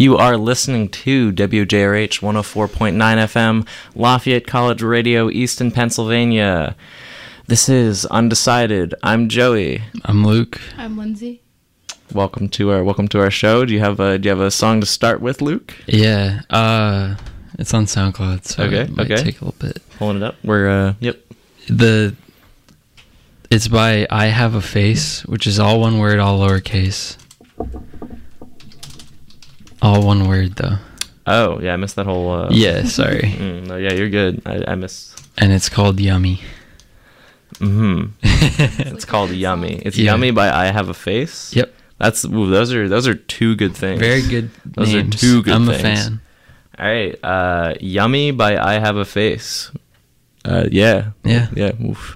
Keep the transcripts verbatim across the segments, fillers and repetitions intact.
You are listening to W J R H one oh four point nine F M, Lafayette College Radio, Easton, Pennsylvania. This is Undecided. I'm Joey. I'm Luke. I'm Lindsay. Welcome to our welcome to our show. Do you have a do you have a song to start with, Luke? Yeah, uh, it's on SoundCloud, so okay, it might okay. take a little bit. Pulling it up. We're uh, yep. The it's by I Have a Face, which is all one word, all lowercase. All one word, though. Oh, yeah, I missed that whole... Uh, yeah, sorry. mm, no, yeah, you're good. I, I missed... And it's called Yummy. Mm-hmm. It's, it's like called Yummy. It's yeah. Yummy by I Have a Face? Yep. That's ooh, Those are those are two good things. Very good Those names. are two good I'm things. I'm a fan. All right. Uh, Yummy by I Have a Face. Uh, yeah. Yeah. Yeah. Oof.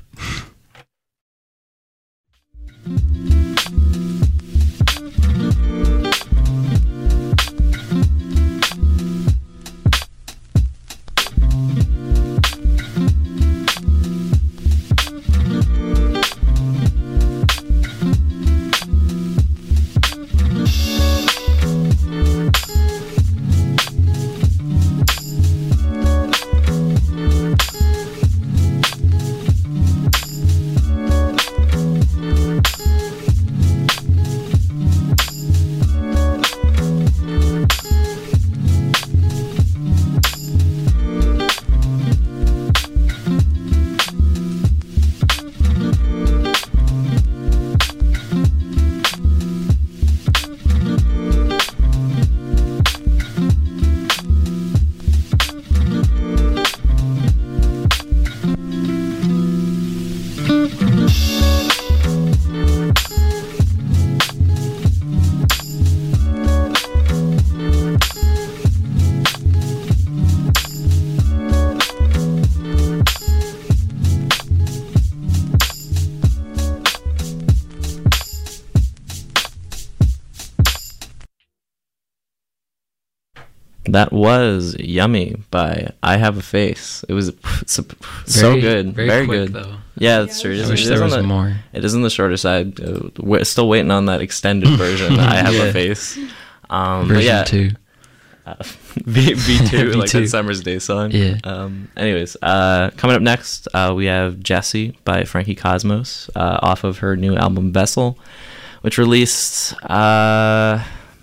That was Yummy by I Have a Face. It was so, so very, good. Very, very quick, good. Though. Yeah, that's true. I it wish is there was the, more. It is on the shorter side. Uh, we're still waiting on that extended version. I Have yeah. a Face. Um, version but yeah, two. Uh, V V2, like V two. that Summer's Day song. Yeah. Um, anyways, uh, coming up next, uh, we have Jessie by Frankie Cosmos uh, off of her new album Vessel, which released... Uh,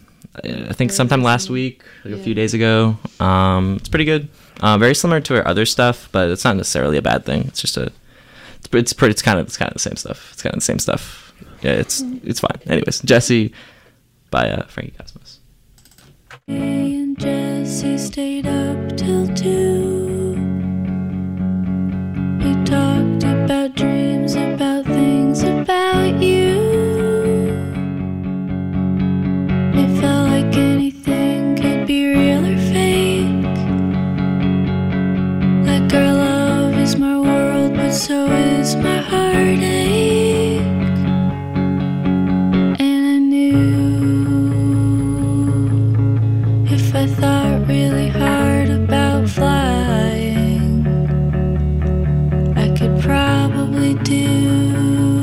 I think sometime last week, like yeah. a few days ago. Um, it's pretty good. Uh, very similar to her other stuff, but it's not necessarily a bad thing. It's just a, it's it's pretty. It's kind of it's kind of the same stuff. It's kind of the same stuff. Yeah, it's it's fine. Anyways, Jessie by uh, Frankie Cosmos. Me and Jessie stayed up till two. We talked about dreams, about things, about you. It felt like anything could be real or fake. Like our love is my world, but so is my heartache. And I knew if I thought really hard about flying, I could probably do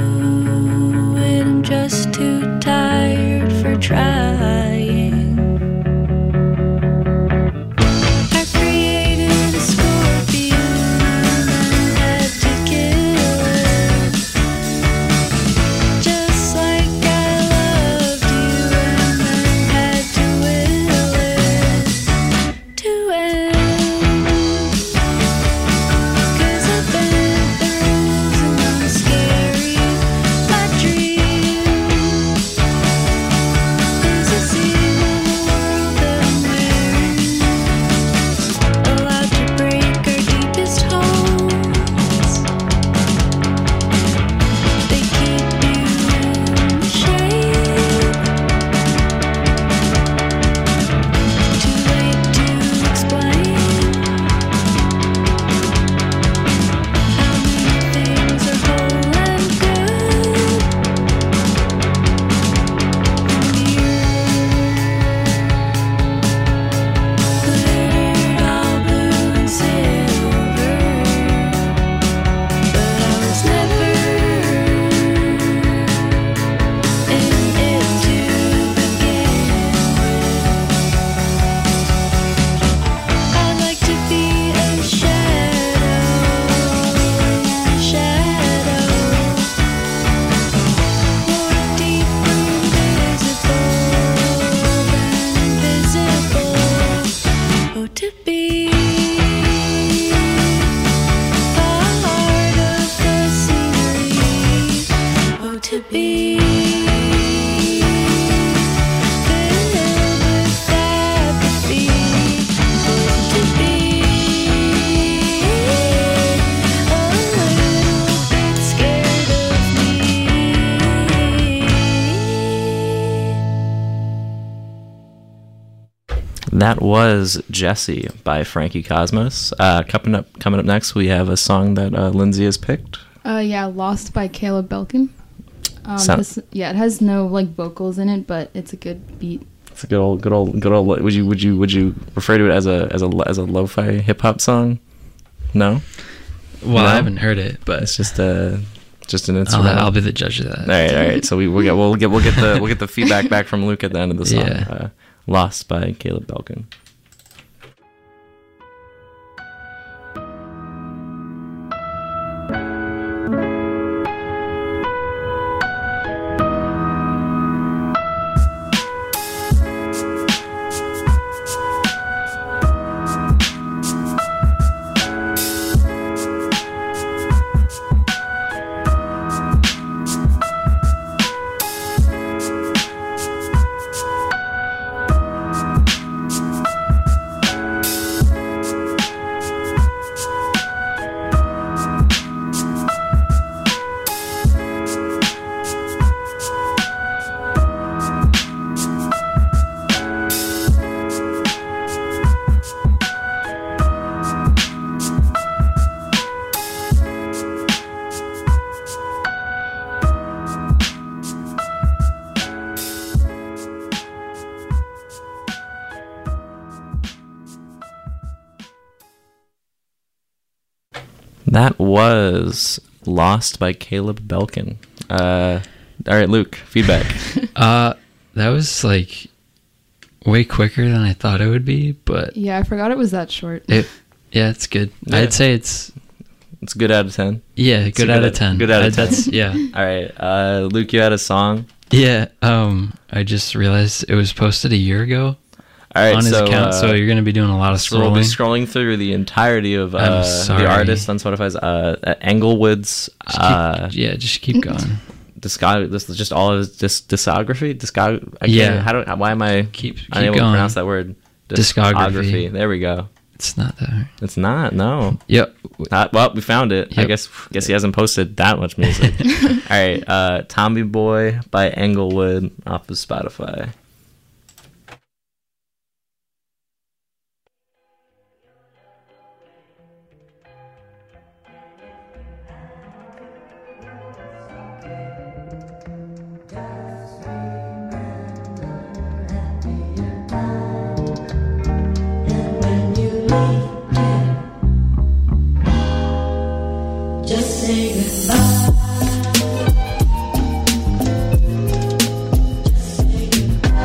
to be filled with apathy. Good to be a little bit scared of me. That was Jesse by Frankie Cosmos. Uh, coming up, coming up next, we have a song that uh, Lindsay has picked. Uh, yeah, Lost by Caleb Belkin. Um, Sound- this, yeah, it has no like vocals in it, but it's a good beat. It's a good old, good old, good old. Would you, would you, would you refer to it as a as a as a lo-fi hip hop song? No, Well, No? I haven't heard it, but it's just a just an I'll, instrument. I'll be the judge of that. All right, all right. So we we'll get we'll get we'll get the we'll get the feedback back from Luke at the end of the song. Yeah. Uh, Lost by Caleb Belkin. That was Lost by Caleb Belkin. Uh, all right, Luke, feedback. Uh, that was like way quicker than I thought it would be, but Yeah, I forgot it was that short. it, yeah, it's good. Yeah. I'd say it's It's good out of ten. yeah, a good good out out- of ten. good out of I- That's yeah, All right, uh, Luke, you had a song. yeah. Um, I just realized it was posted a year ago All right, on his so, account, uh, so you're gonna be doing a lot of So we'll be scrolling. scrolling through the entirety of I'm uh, sorry. the artist on Spotify's uh, Englewood's Just keep- uh, yeah, just keep going. discog. This is just all of his dis- discography. Discog. I can't- Yeah. How do? Why am I Keep keep unable going. to pronounce that word? Discography. There we go. It's not that hard. It's not. No. Yep. Uh, well, we found it. I Yep. guess. Guess he hasn't posted that much music. All right. Uh, Tommy Boy by Englewood off of Spotify. Just say goodbye. Just say goodbye.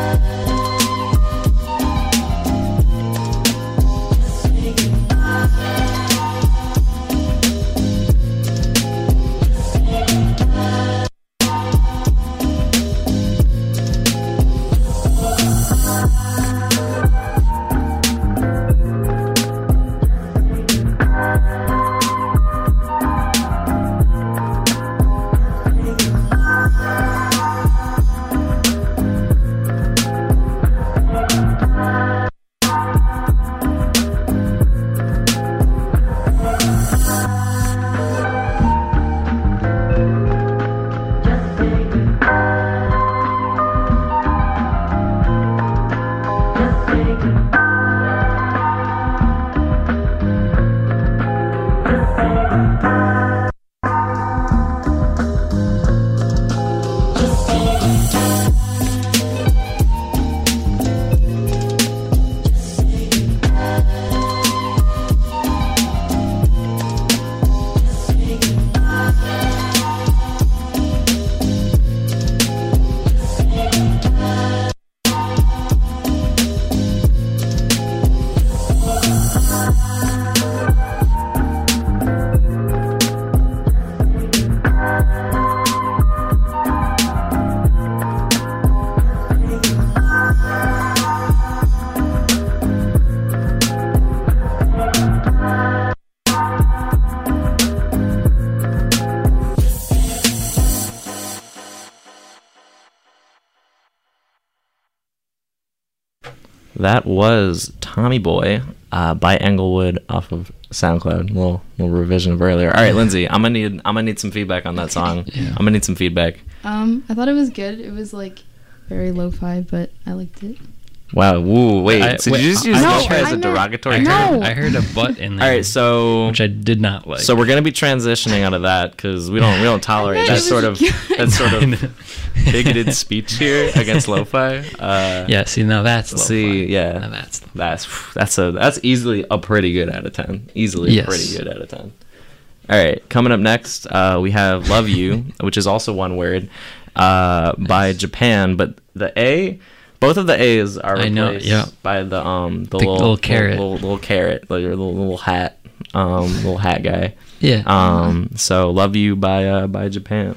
That was Tommy Boy uh, by Englewood off of SoundCloud. Little little revision of earlier. All right, Lindsay, I'm gonna need I'm gonna need some feedback on that song. Yeah. I'm gonna need some feedback. Um, I thought it was good. It was like very lo-fi, but I liked it. Wow. Woo. Wait. I- so wait, did you just I- use No, lo-fi as I a meant- derogatory I term? heard, No. I heard a butt in there. All right. So which I did not like. so we're gonna be transitioning out of that because we don't we don't tolerate thought that it sort was of good. that sort of bigoted speech here against lo-fi. Uh, yeah, see, now that's lo-fi. See, yeah. Now that's lo-fi. That's that's a that's easily a pretty good out of ten. Easily Yes. a pretty good out of ten. All right, coming up next, uh, we have "Love You," which is also one word, uh, by Japan. But the A, both of the A's are I replaced know, yeah. by the um the, The little, little carrot. little, little, little carrot, like your little little hat, um little hat guy. Yeah. Um, so "Love You" by uh, by Japan.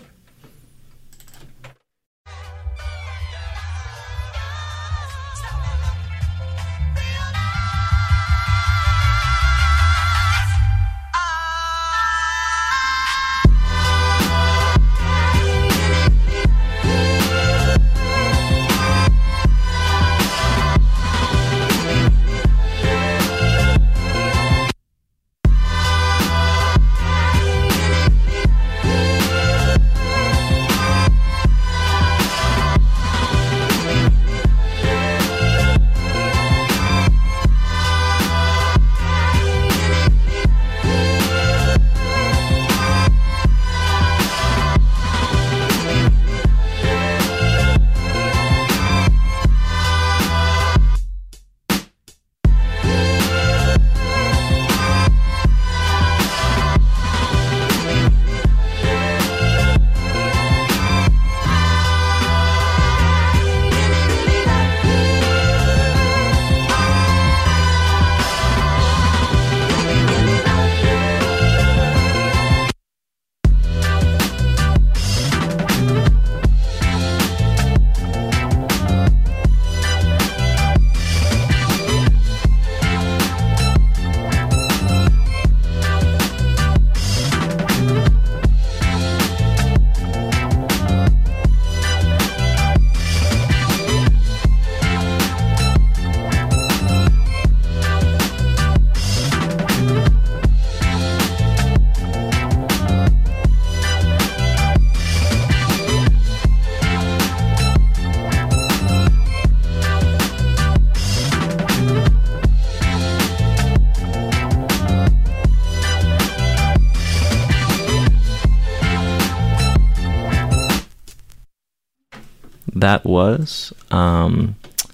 That was, um,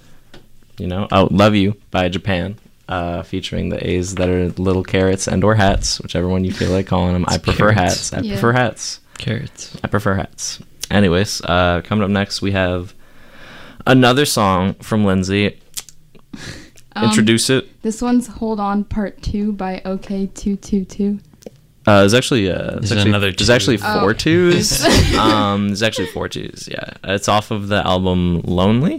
you know, oh, "Love You" by Japan, uh, featuring the A's that are little carrots and or hats, whichever one you feel like calling them. I It's prefer carrots. hats. I Yeah. prefer hats. Carrots. I prefer hats. Anyways, uh, coming up next, we have another song from Lindsay. Um, Introduce it. This one's "Hold On" Part Two by O K two two two. Uh, there's actually uh, there's There's actually, another there's two. actually Oh. four twos. um, there's actually four twos. Yeah, it's off of the album "Lonely."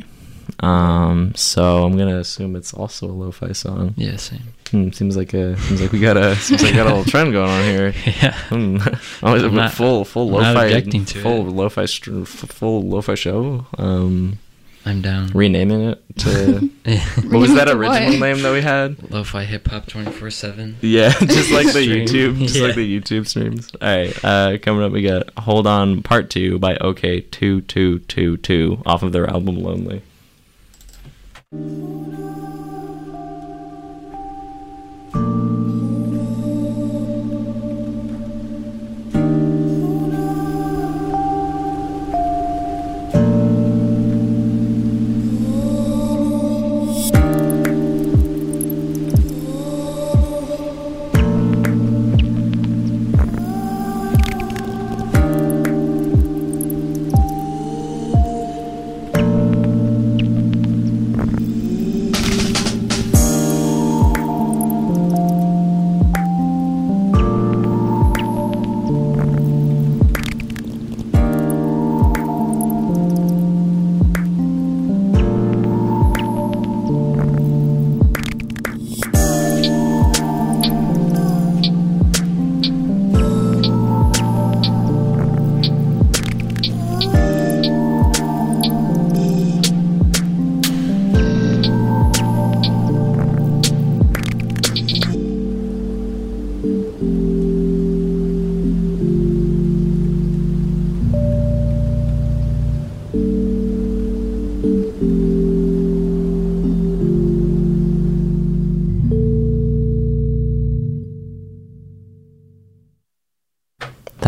Um, so I'm gonna assume it's also a lo-fi song. Yeah, same. Hmm, seems like a seems like we got a seems like we got a little trend going on here. Yeah. Hmm. Always a I'm not- full full I'm not lo-fi objecting to full it. lo-fi str- f- full lo-fi show. Um, I'm down. renaming it to Yeah. what was that Rename it to original what? name that we had? Lo-fi hip hop twenty-four seven. Yeah, just like the Stream. YouTube, just like Yeah. the YouTube streams. All right, uh, coming up, we got "Hold On" Part Two by O K two two two two off of their album "Lonely."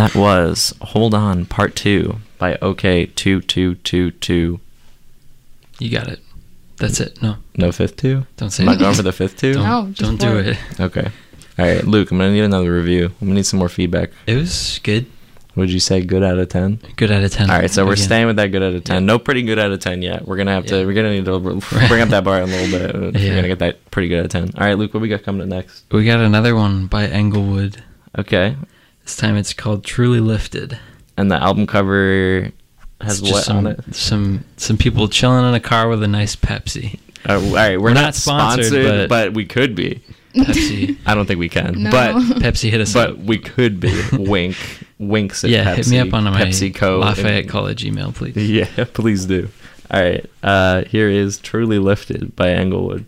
That was Hold On Part two by O K two two two two. You got it. That's it. No, No fifth two? don't say Am I it. going for the fifth two? Don't, No, just don't do one. it. Okay. All right, Luke, I'm going to need another review. I'm going to need some more feedback. It was good. Would you say good out of ten? Good out of ten. All right, so we're Again. staying with that good out of ten. Yeah. No pretty good out of ten yet. We're going to have to, Yeah. we're going to need to bring up that bar a little bit. We're Yeah. going to get that pretty good out of ten. All right, Luke, what we got coming up next? We got another one by Englewood. Okay. This time it's called Truly Lifted. And the album cover has It's what just some, on it? Some some people chilling in a car with a nice Pepsi. Uh, all right, we're, We're not, not sponsored, sponsored, but, but- we could be. Pepsi. I don't think we can, No. but Pepsi hit us but up. we could be. Wink, winks at Yeah, Pepsi. hit me up on my PepsiCo. Lafayette College email, please. Yeah, please do. All right, uh, here is "Truly Lifted" by Englewood.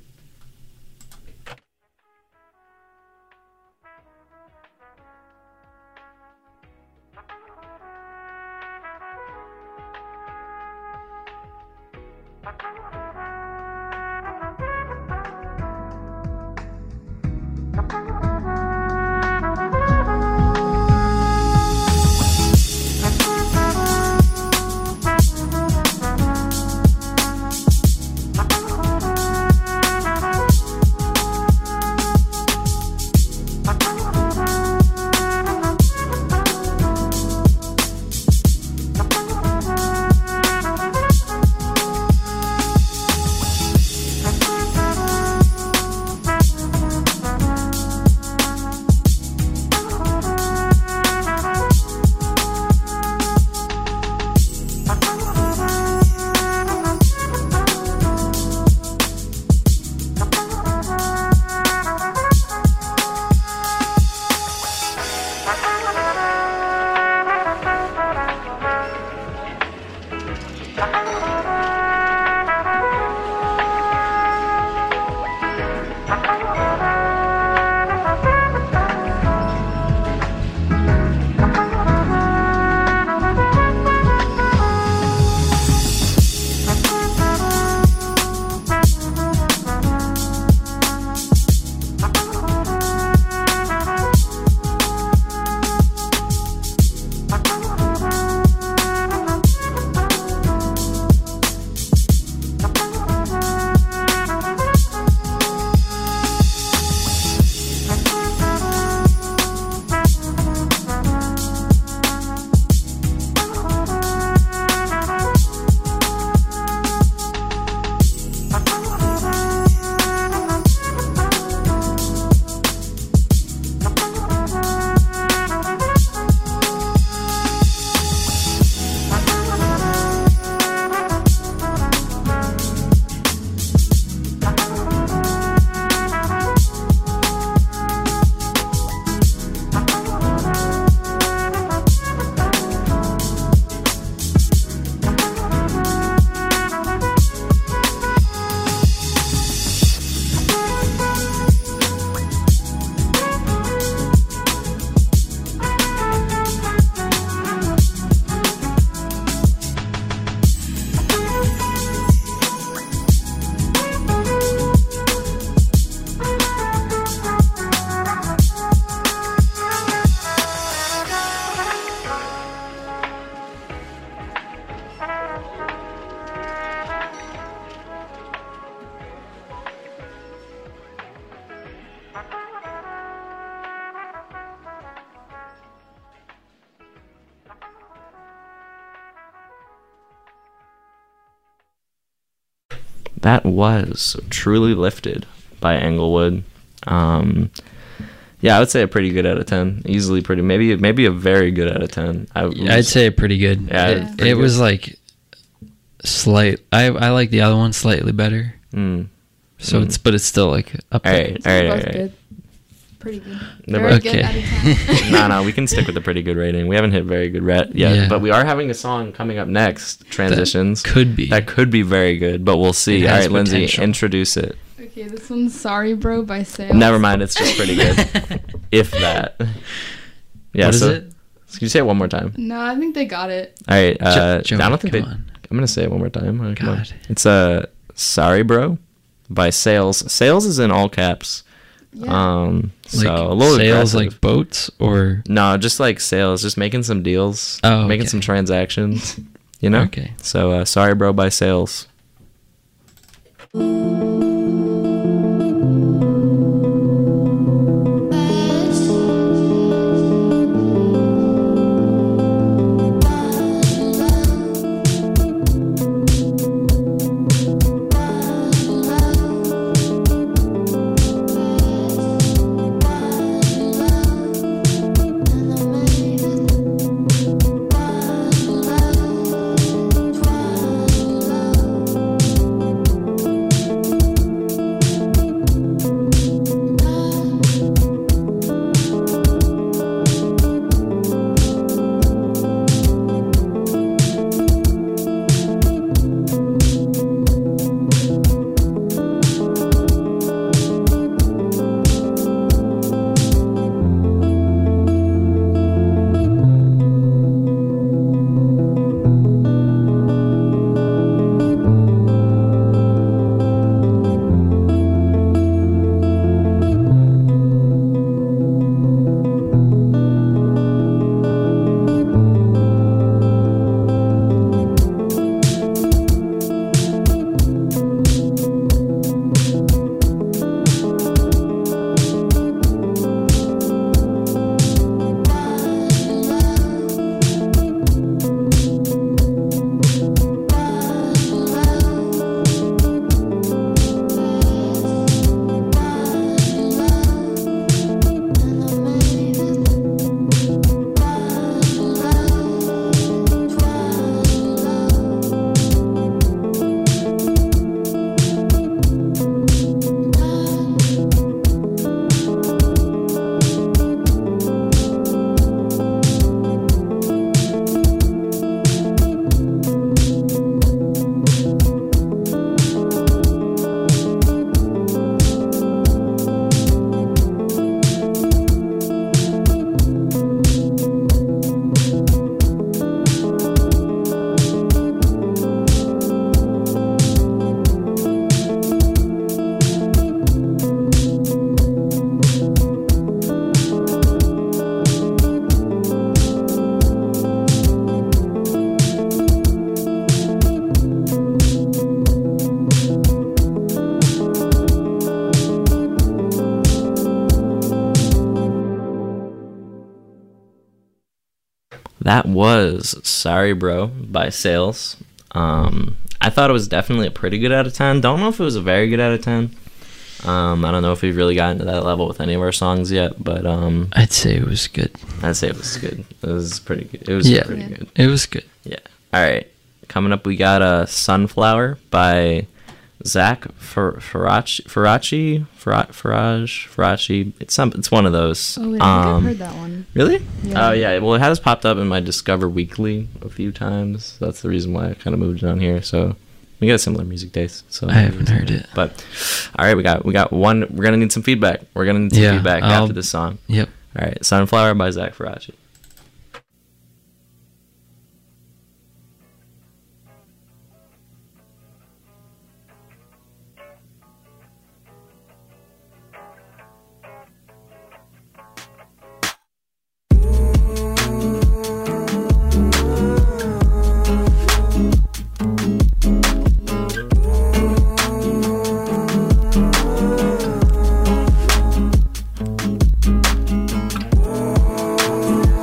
That was Truly Lifted by Englewood. Um, yeah, I would say a pretty good out of ten. Easily pretty, maybe maybe a very good out of ten. I, Yeah, I'd say pretty good. Yeah, it, it's it pretty was good. like slight. I I like the other one slightly better. Mm. So Mm. it's but it's still like up All there. right, So all we're right, all both right. good. Pretty good. They're Very both- good Okay. out of ten. no, no, we can stick with the pretty good rating. We haven't hit very good ret yet, Yeah. but we are having a song coming up next, Transitions. Could be. That could be very good, but we'll see. It All has right, Lindsay, potential. introduce it. Okay, this one's Sorry Bro by Sales. Never mind, it's just pretty good. If that. Yeah, What is so, it? Can you say it one more time? No, I think they got it. All right, uh, Jo- I don't think come they. on. I'm gonna say it one more time. Uh, come on. God. It's uh, Sorry Bro by Sales. Sales is in all caps. Yeah. Um, so Like a little sales, aggressive. like boats, or No, just like sales, just making some deals, Oh, making okay. some transactions, you know? Okay. So, uh, sorry, bro, by sales. That was Sorry Bro by Sales. Um, I thought it was definitely a pretty good out of ten. Don't know if it was a very good out of ten. Um, I don't know if we've really gotten to that level with any of our songs yet, but um, I'd say it was good. I'd say it was good. It was pretty good. It was Yeah. pretty Yeah. good. It was good. Yeah. All right. Coming up, we got uh, Sunflower by Zach Fer- Faraci. Faraci? Fara- Farage? Faraci. It's some. It's one of those. Oh, wait, I think Um, I've heard that one. Really? Yeah. Oh, yeah. Well, it has popped up in my Discover Weekly a few times. That's the reason why I kind of moved it on here. So we got a similar music taste. So I haven't heard it. But all right, we got we got one. We're gonna need some feedback. We're gonna need some Yeah, feedback I'll- after this song. Yep. All right, Sunflower by Zach Faraci. Sunflower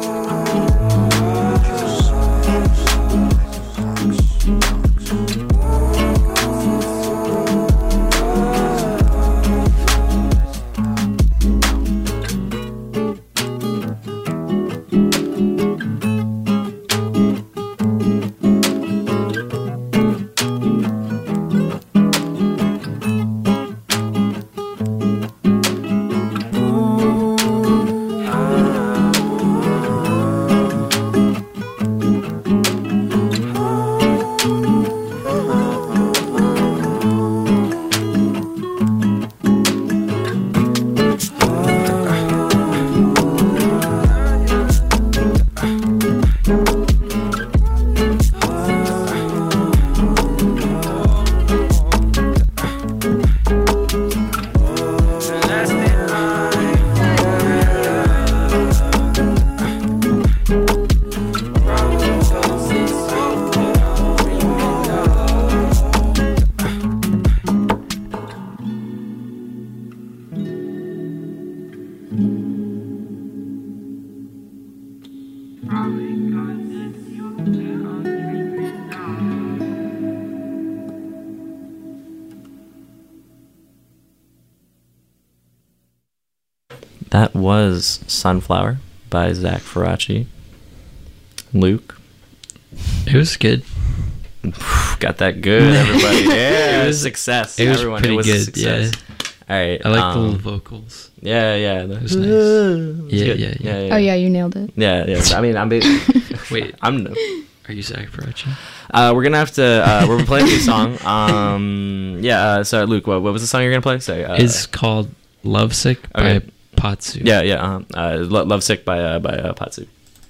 That was Sunflower by Zach Faraci. Luke. It was good. Got that good, everybody. Yeah, It it was was- a success. it was Everyone, pretty it was good, a success. All right. I like um, the little vocals. Yeah, yeah. That was nice. Yeah, Yeah, yeah, yeah. yeah. Oh yeah, you nailed it. Yeah, yeah. I mean, I'm. Wait, I'm. are you Zach Faraci? Uh, we're gonna have to. Uh, we're playing a new song. Um, yeah. Uh, so, Luke, what, what was the song you're gonna play? Sorry. Uh, It's called Lovesick okay. by Patsu. Yeah, yeah. Uh, uh, Lo- Lovesick by uh, by uh, Patsu.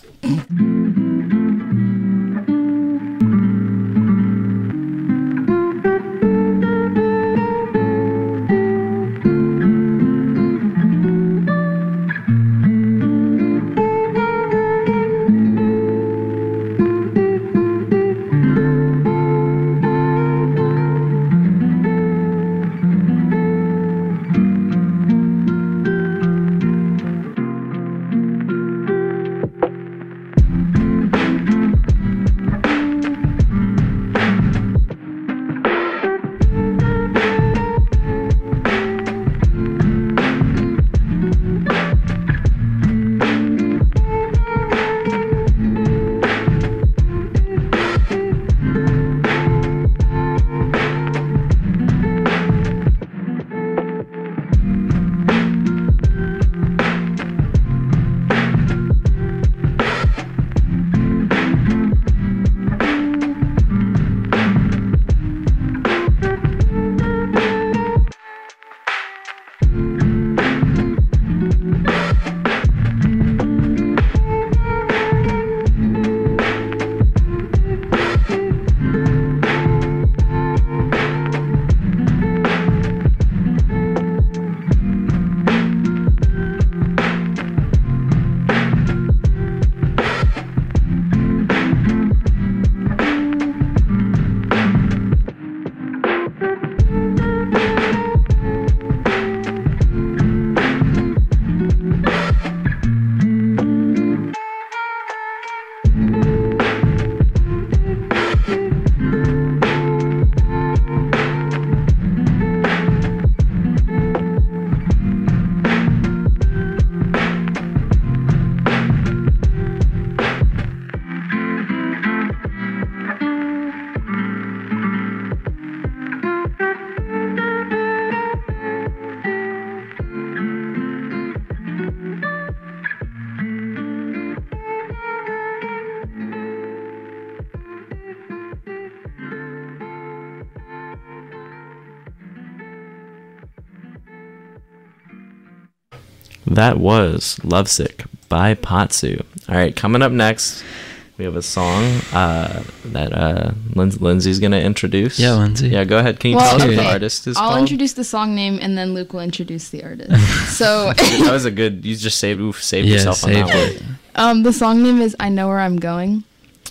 That was Lovesick by Patsu. All right, coming up next, we have a song uh, that uh, Lin- Lindsay's going to introduce. Yeah, Lindsay. Yeah, go ahead. Can you Well, tell us what the okay. artist is I'll called? introduce the song name and then Luke will introduce the artist. So, That was a good, you just saved, oof, saved Yeah, yourself on saved that it. one. um, the song name is "I Know Where I'm Going."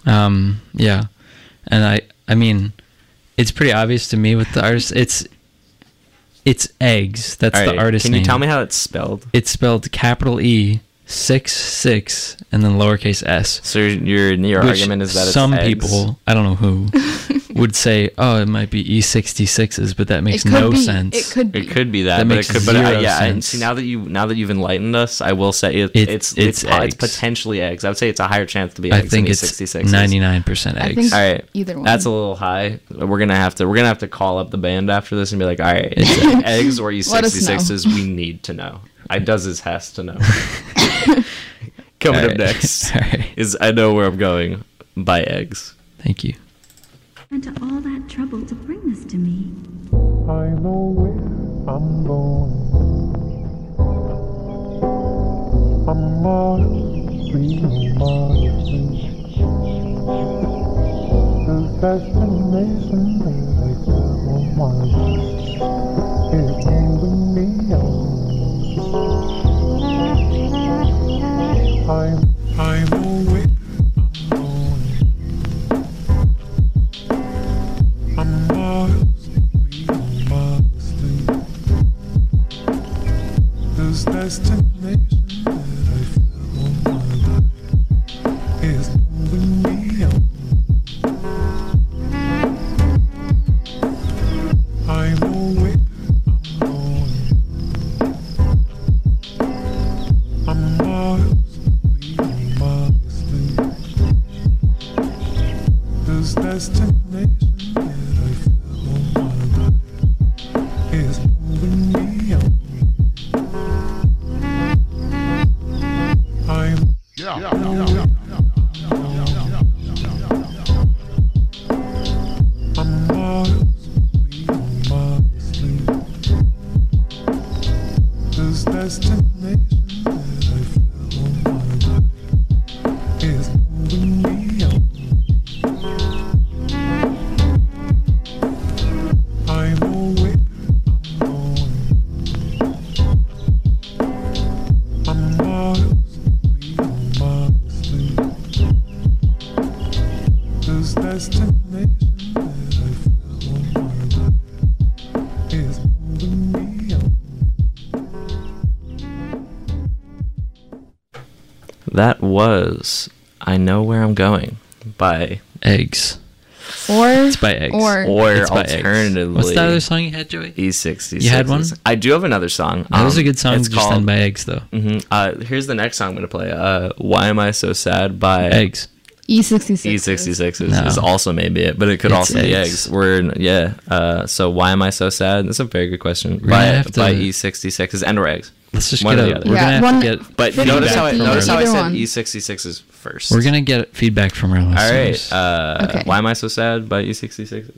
Um, yeah, and I, I mean, it's pretty obvious to me with the artist. It's, it's eggs. That's All the right, artist Can name. you tell me how it's spelled? It's spelled capital E, six six, and then lowercase s. So your, your Which argument is that it's some eggs? people, I don't know who, would say, "Oh, it might be E sixty-sixes," but that makes it could no be. sense. It could be. It could be that, That but makes it could. But uh, zero yeah, and sense. see now that you now that you've enlightened us, I will say it, It- it's it's it's, po- it's eggs. potentially eggs. I would say it's a higher chance to be I eggs think than it's sixty-six. ninety-nine percent I eggs. think All right, either one. that's a little high. We're gonna have to we're gonna have to call up the band after this and be like, all right, eggs or E Let us know. sixty-sixes. We need to know. I does his has to know. Coming All up right. next All right. is I Know Where I'm Going by Eggs. Thank you. And to all that trouble to bring this to me. I know where I'm going. I'm miles, three miles the destination that I set on my way is moving me on. I, I know where I'm going. I'm miles, three miles this destination that I feel on my life is moving me on. I know where I'm going. destination that I feel on my life is moving me on. I'm yeah, yeah, yeah, yeah. I'm miles beyond miles asleep. This destination that I feel on my life is moving me on. I know where I'm going. I'm miles beyond miles asleep. This destination that I feel on my life is moving me on. That was "I Know Where I'm Going" by, Eggs. Or It's by Eggs. Or or It's by Eggs. alternatively, What's the other song you had, Joey? E sixty-six. You had one? I do have another song. That was a Um, good song, It's just called. done by Eggs, though. Mhm. Uh, here's the next song I'm gonna play. Uh, "Why Am I So Sad" by Eggs. E sixty-six. E sixty-six is, No. is also maybe it, but it could It's also be Eggs. Eggs. We're yeah. Uh, so why am I so sad? That's a very good question. We're gonna By have to- by E sixty-six and or Eggs. Let's just One get or a, the other. we're Yeah, gonna have one- to get But Fifty notice how I fifty, notice how I either said one. E sixty-six is first. we're gonna get feedback from our All listeners. right. Uh, Okay. Why am I so sad? By E sixty-six.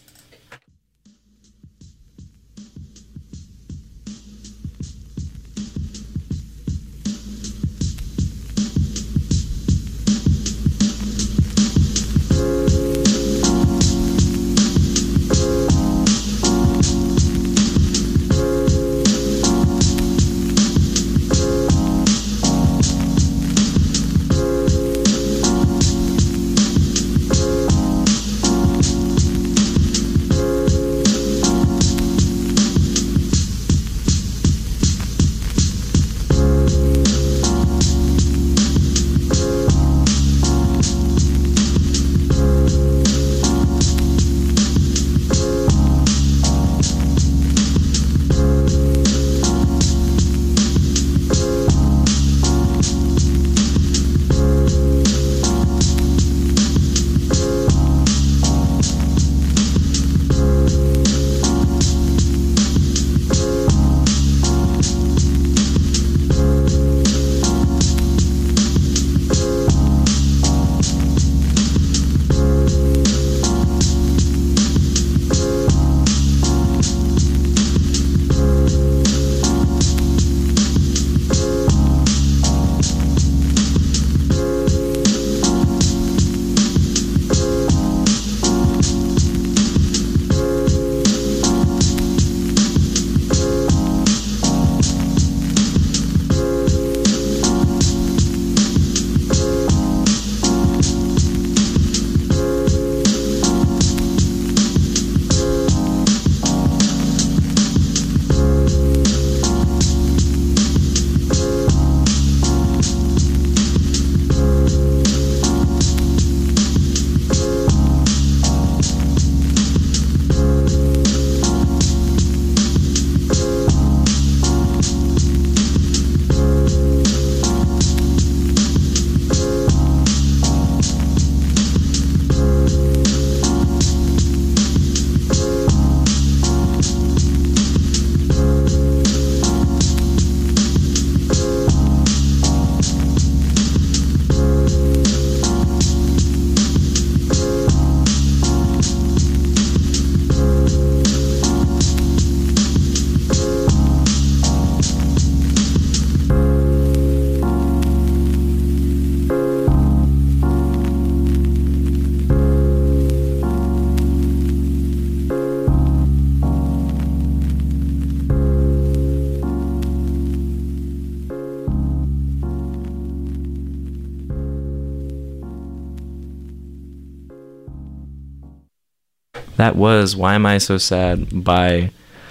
That was "Why Am I So Sad" by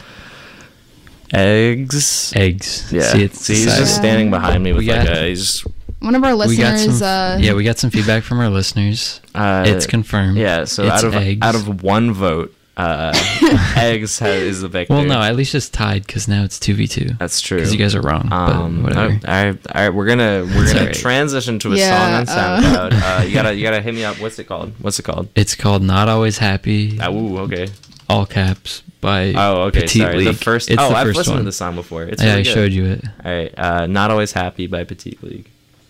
Eggs. Eggs. Yeah. See, it's See, he's decided. just standing behind me with We like got- a. He's just, One of our We got listeners, some. uh, yeah, we got some feedback from our listeners. uh, It's confirmed. Yeah. So It's out of eggs. out of one vote, uh, eggs ha- is the victor. Well, no, at least it's tied because now it's two v two. That's true. Because you guys are wrong. Um, but whatever. All right, all right, we're gonna we're gonna Sorry. transition to a Yeah, song on uh. SoundCloud. Uh, you gotta you gotta hit me up. What's it called? What's it called? It's called "Not Always Happy," Ah, ooh, okay. all caps by Oh, okay. Petite Sorry. League. The first. It's oh, the I've first listened one. to the song before. It's yeah, really I good. showed you it. All right. Uh, Not Always Happy by Petite League.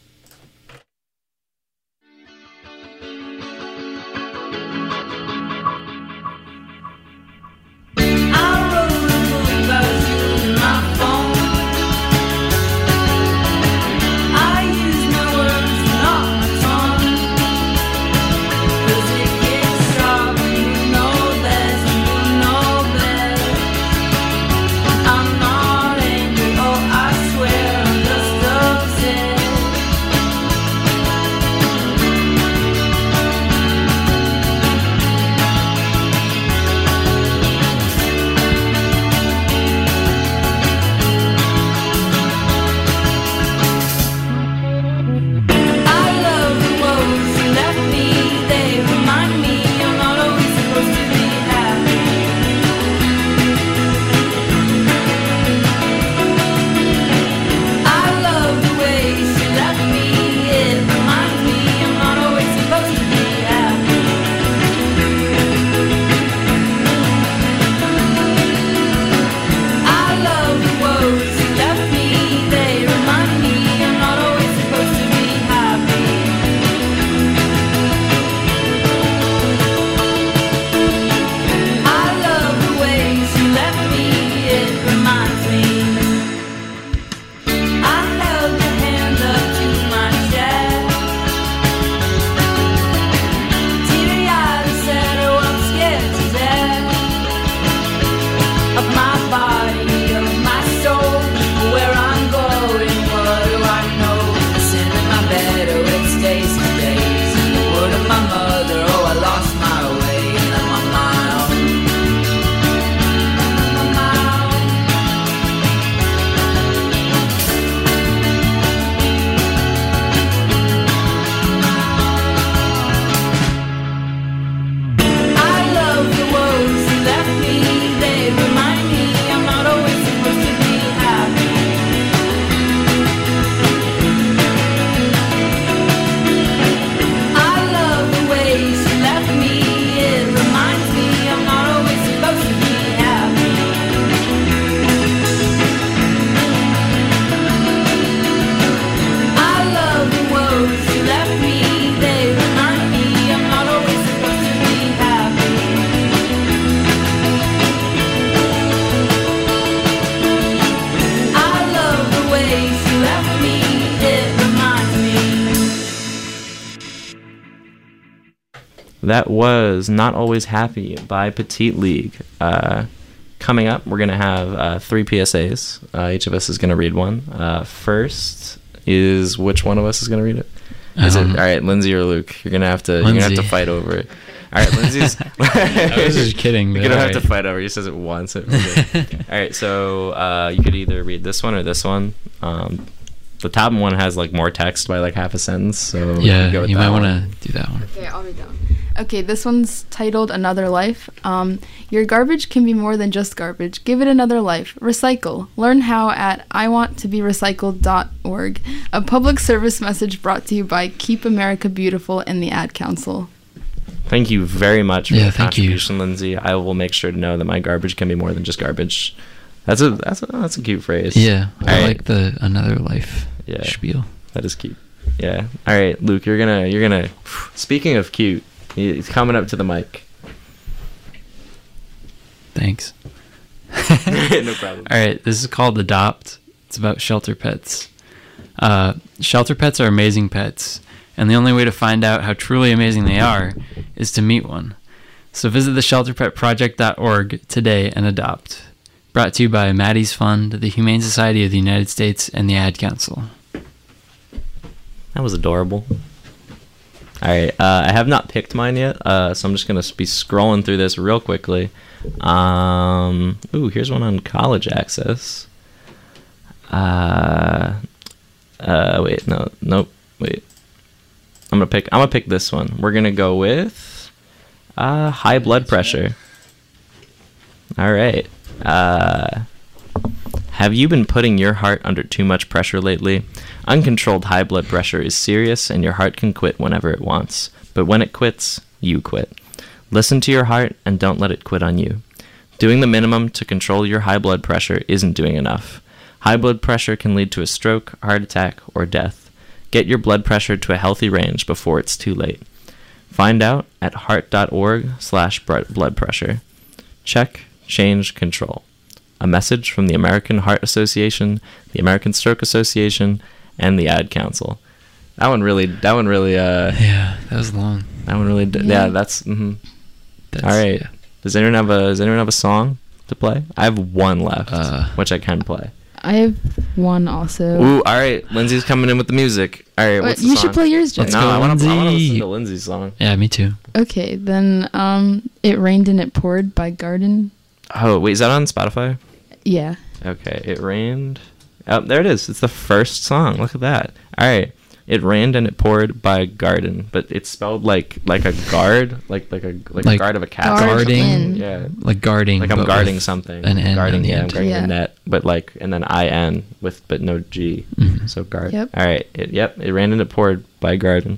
That was Not Always Happy by Petite League. Uh, coming up, we're going to have uh, three P S As. Uh, each of us is going to read one. Uh, first is which one of us is going to read it? Is Um, it all right, Lindsay or Luke? You're going to have to you're going to have to Lindsay. fight over it. All right, Lindsay's. I was just kidding. You're but going to have alright. to fight over it. He says it once. It really- all right, so uh, you could either read this one or this one. Um, the top one has like more text by like half a sentence, so we Yeah, can go with you that might one. want to do that one. Okay, I'll read that one. Okay, this one's titled Another Life. Um, your garbage can be more than just garbage. Give it another life. Recycle. Learn how at I want to be recycled dot org. A public service message brought to you by Keep America Beautiful and the Ad Council. Thank you very much for Yeah, your thank you. contribution, Lindsay. I will make sure to know that my garbage can be more than just garbage. That's a that's a that's a cute phrase. Yeah, I Alright. like the Another Life Yeah. spiel. That is cute. Yeah. All right, Luke, you're gonna you're gonna. Speaking of cute, he's coming up to the mic. Thanks. No problem. All right, this is called Adopt. It's about shelter pets. Uh, shelter pets are amazing pets, and the only way to find out how truly amazing they are is to meet one. So visit the shelter pet project dot org today and adopt. Brought to you by Maddie's Fund, the Humane Society of the United States, and the Ad Council. That was adorable. All right, uh, I have not picked mine yet, uh, so I'm just gonna be scrolling through this real quickly. Um, ooh, here's one on College Access. Uh, uh, wait, no, nope, wait. I'm gonna pick. I'm gonna pick this one. We're gonna go with uh, high blood pressure. All right. Uh, have you been putting your heart under too much pressure lately? Uncontrolled high blood pressure is serious, and your heart can quit whenever it wants. But when it quits, you quit. Listen to your heart and don't let it quit on you. Doing the minimum to control your high blood pressure isn't doing enough. High blood pressure can lead to a stroke, heart attack, or death. Get your blood pressure to a healthy range before it's too late. Find out at heart.org slash blood pressure. Check, change, control. A message from the American Heart Association, the American Stroke Association, and the Ad Council. That one really, that one really, uh, Yeah, that was long. that one really, d- yeah. Yeah. that's, mm-hmm. That's, All right. yeah. Does anyone have a, does anyone have a song to play? I have one left, Uh, which I can play. I have one also. Ooh, all right. Lindsay's coming in with the music. All right, Wait, what's the you song? should play yours, Joe. Let's No, go, I want to Lindsay. listen to Lindsay's song. Yeah, me too. Okay, then um, It Rained and It Poured by Garden. Oh, wait, is that on Spotify? Yeah. Okay, It Rained. Oh, there it is. It's the first song. Look at that. All right. It Rained and It Poured by Garden, but it's spelled like like a guard, like like a like, a Like guard of a castle. or guarding. something. Yeah. Like guarding. Like I'm but guarding with something. An N guarding, on the yeah, I'm end. guarding Yeah. the net, but like and then I N with but no G. Mhm. So guard. Yep. All right. It, yep. It Rained and It Poured by Garden.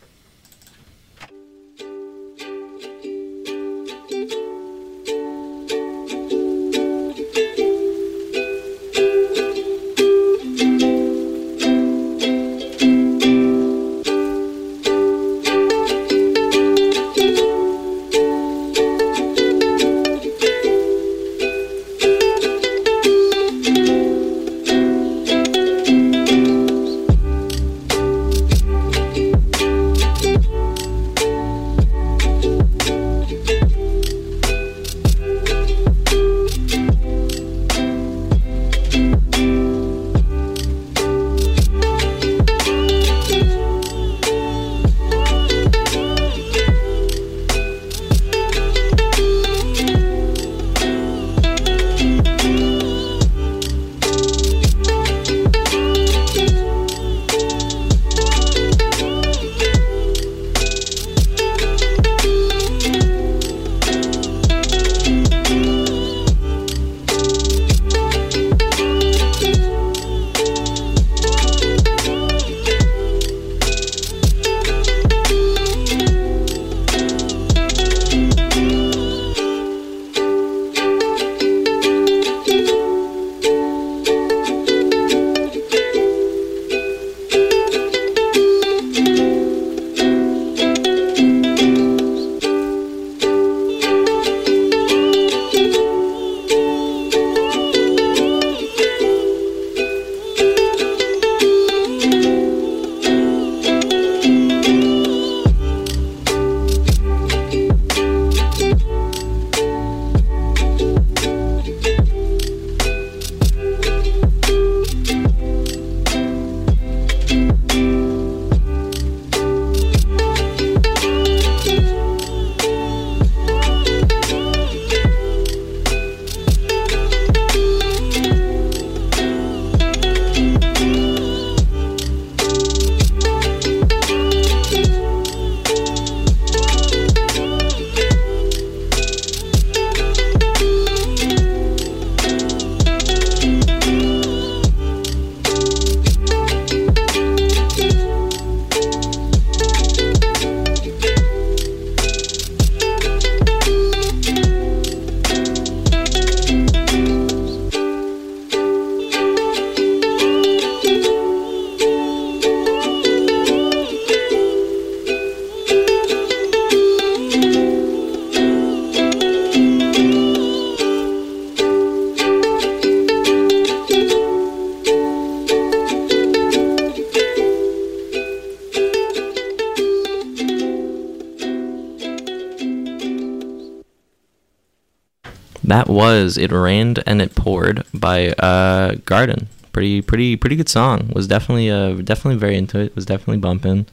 That was It Rained and It Poured by uh, Garden. Pretty, pretty, pretty good song. Was definitely, uh, definitely very into it. Was definitely bumping.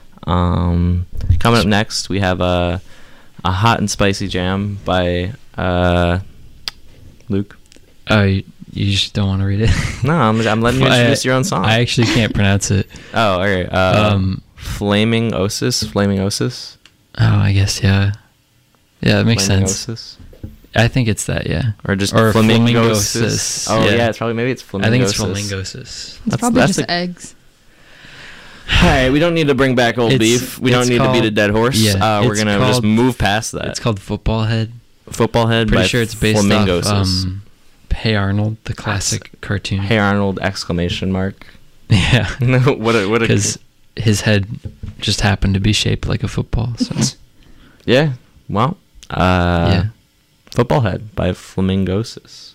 Um, coming up next, we have a, a hot and spicy jam by uh, Luke. Oh, you, you just don't want to read it? No, I'm, I'm letting you I- introduce your own song. I actually can't pronounce it. oh, all right. Uh, Um, Flaming Osis. Flaming Osis. Oh, I guess, yeah. Yeah, that makes Flaming sense. Osis. I think it's that, yeah. Or just Or flamingosis. flamingosis, Oh, yeah. yeah. it's probably, maybe it's flamingosis. I think it's flamingosis. It's That's- probably that's just the- eggs. All right, we don't need to bring back old It's- beef. We don't it's need to beat a called- dead horse. yeah, uh, we're it's going to just called- move past that. It's called Football Head. Football Head Pretty by sure it's based Flamingosis. off um, Hey Arnold, the classic cartoon. Hey Arnold, exclamation mark. Yeah. No, what a, what a... Because his head just happened to be shaped like a football. So Yeah, well, uh, yeah. Football Head by Flamingosis.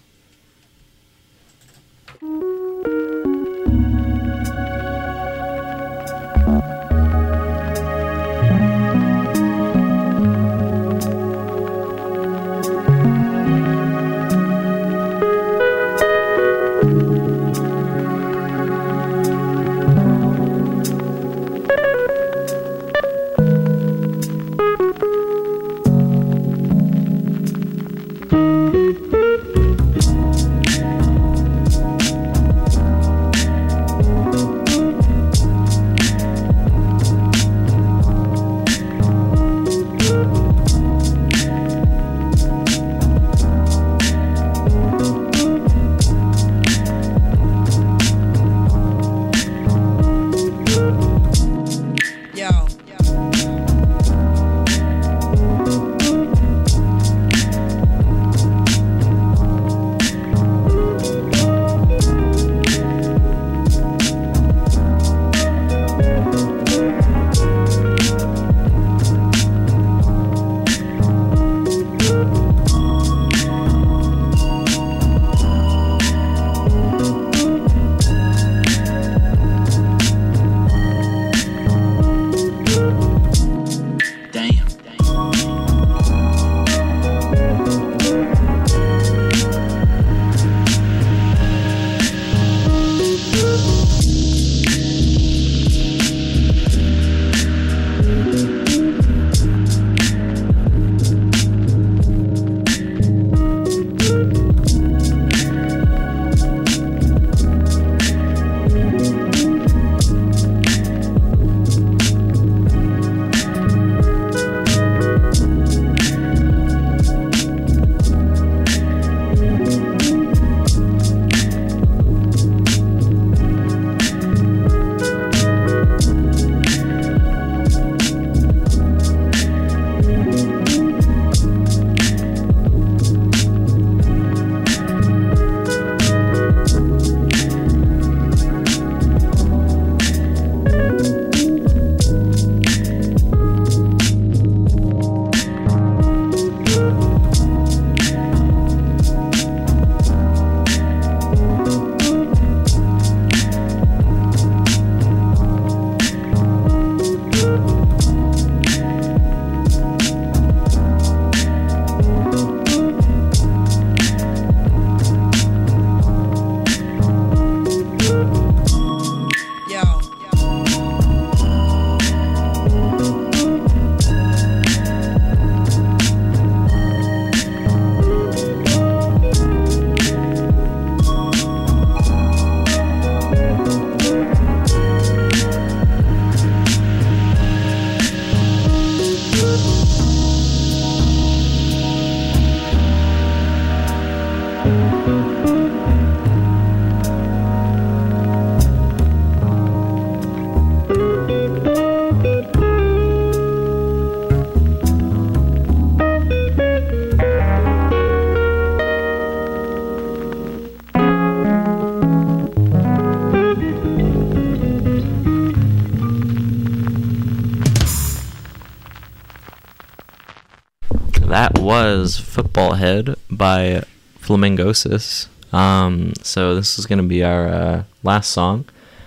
That was Football Head by Flamingosis. Um, so this is going to be our uh, last song.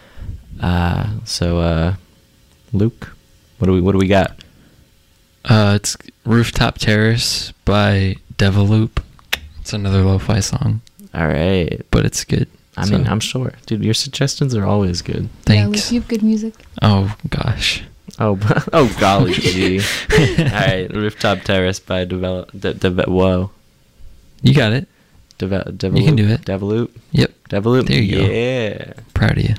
Uh, so, uh, Luke, what do we what do we got? Uh, it's Rooftop Terrace by Deviloop. It's another lo-fi song, All right. but it's good. I mean, So, I'm sure, dude. Your suggestions are always good. Yeah, Luke, thanks. you have good music. Oh gosh. Oh, oh, golly gee. All right, Rooftop Terrace by Develop. De, de, whoa. You got it. Deve, Deviloop. You can do it. Deviloop. Yep. Deviloop. There you go. Yeah. Proud of you.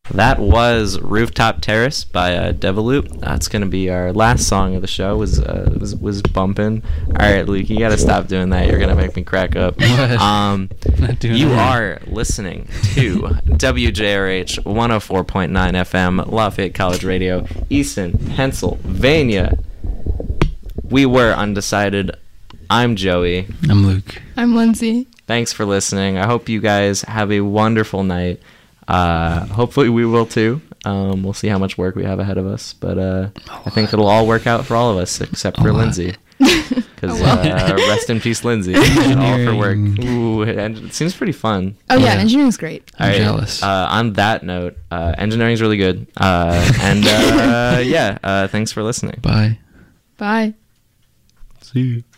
That was Rooftop Terrace by uh, Deviloop. That's gonna be our last song of the show. Was uh, was was bumping. All right, Luke, you gotta stop doing that. You're gonna make me crack up. What? Um, Not doing you that. are listening to W J R H one oh four point nine F M, Lafayette College Radio, Easton, Pennsylvania. We were undecided. I'm Joey. I'm Luke. I'm Lindsay. Thanks for listening. I hope you guys have a wonderful night. Uh, hopefully we will too. Um, we'll see how much work we have ahead of us, but uh, I think it'll all work out for all of us except for lot. Lindsay. Because uh, rest in peace, Lindsay. All for work. Ooh, and it seems pretty fun. Oh yeah, Yeah. engineering's great. All right. jealous. Uh, on that note, uh, engineering's really good. Uh, and uh, yeah, uh, thanks for listening. Bye. Bye. See you.